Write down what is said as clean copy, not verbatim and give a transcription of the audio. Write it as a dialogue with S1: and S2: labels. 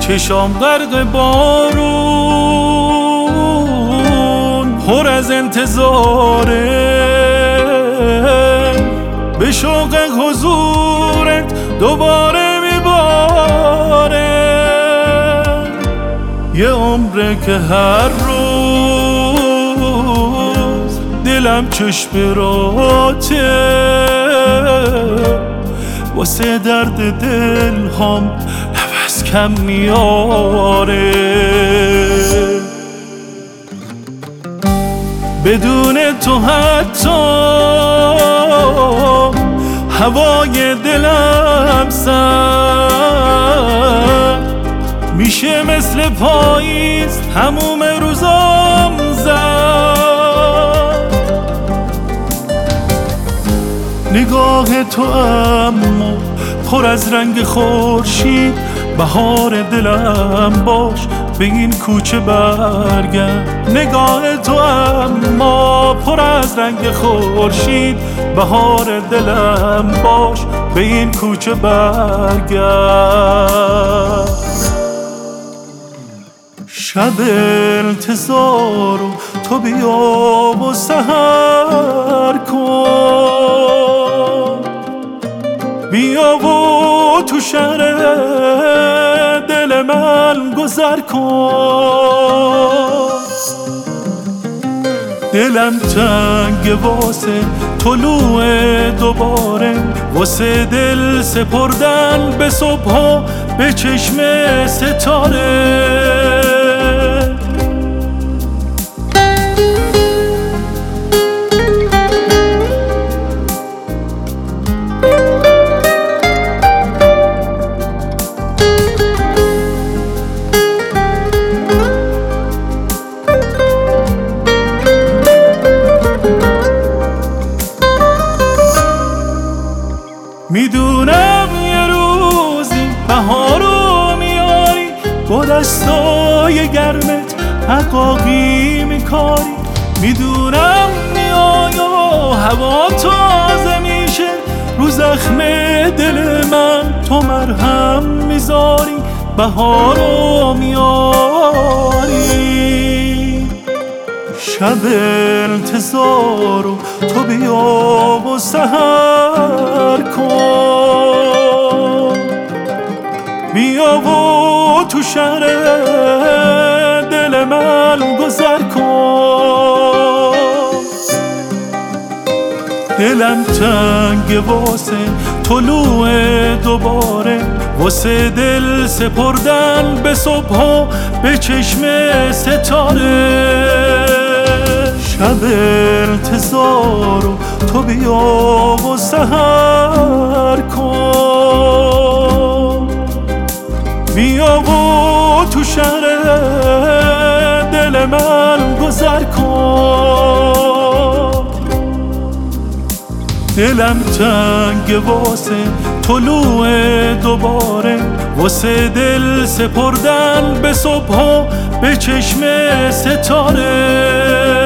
S1: چشام غرق بارون پر از انتظاره، به شوق حضورت دوباره میباره. یه عمره که هر روز دلم چشم راته، واسه درد دل هم نفس کم میاره. بدون تو حتی هوای دلم سرد میشه، مثل پاییز تموم روزام زد. نگاه تو اما پر از رنگ خورشید، بهار دلم باش به این کوچه برگرد. نگاه تو اما پر از رنگ خورشید، بهار دلم باش به این کوچه برگرد. شب انتظار و تو بیا و سحر کن، بیا و تو شهر دل من گذر کن. دلم تنگ واسه طلوع دوباره، واسه دل سپردن به صبح و به چشم ستاره. میدونم یه روزی بهارو میاری، با دستای گرمت عقاقی میکاری. میدونم میای و هوا تازه میشه، رو زخم دل من تو مرهم میذاری. بهارو میاری، شب انتظار و تو بیا و سحر کن، بیا و تو شهر دل من گذر کن. دلم تنگ واسه طلوع دوباره، واسه دل سپردن به صبح و به چشم ستاره. شب انتظار و تو بیا و سحر کن، بیا و تو شهر دل من گذر کن. دلم تنگ واسه طلوع دوباره، واسه دل سپردن به صبح و به چشم ستاره.